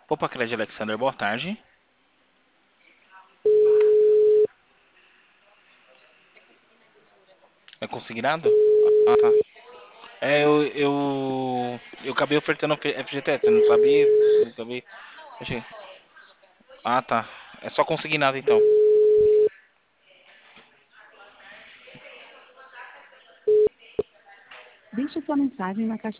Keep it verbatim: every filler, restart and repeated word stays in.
Opa, Clédia Alexander, boa tarde. É consignado? Ah, tá. É, eu, eu, eu acabei ofertando F G T S, você não sabia? Eu acabei, achei. Ah, tá. É só consignado então. Deixe sua mensagem na caixa